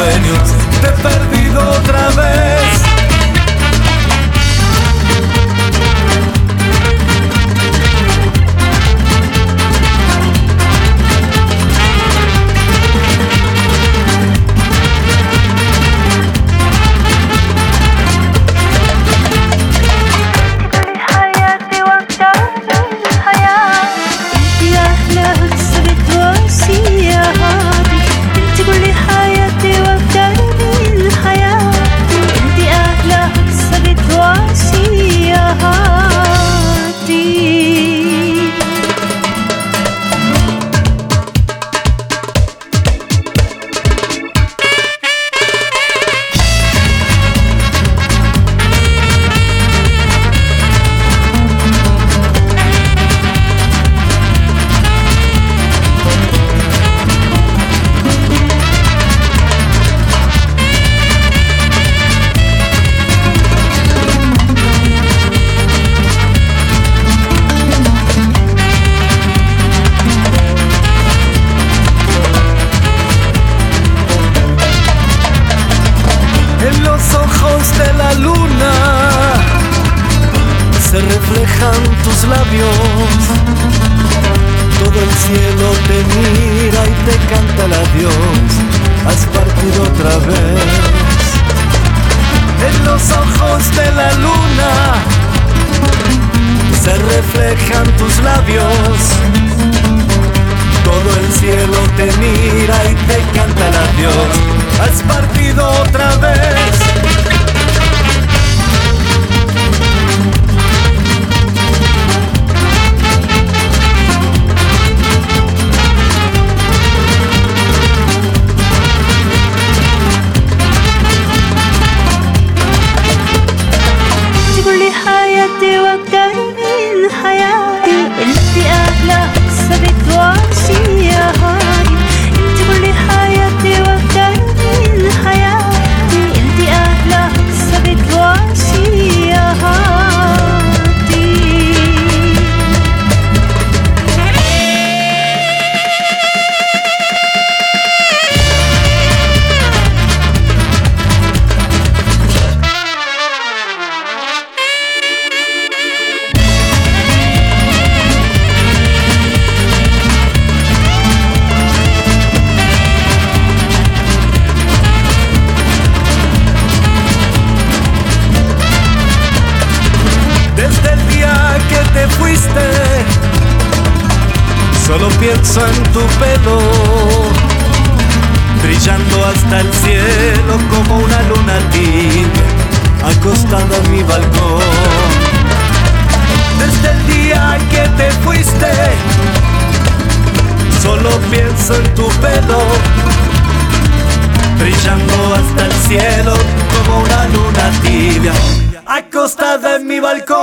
sueños, te he perdido otra vez. De la luna se reflejan tus labios, todo el cielo te mira y te canta el adiós. Has partido otra vez. En los ojos de la luna se reflejan tus labios, todo el cielo te mira y te canta el adiós. Has partido otra vez. Solo pienso en tu pelo, brillando hasta el cielo como una luna tibia, acostada en mi balcón. Desde el día que te fuiste, solo pienso en tu pelo, brillando hasta el cielo como una luna tibia, acostada en mi balcón.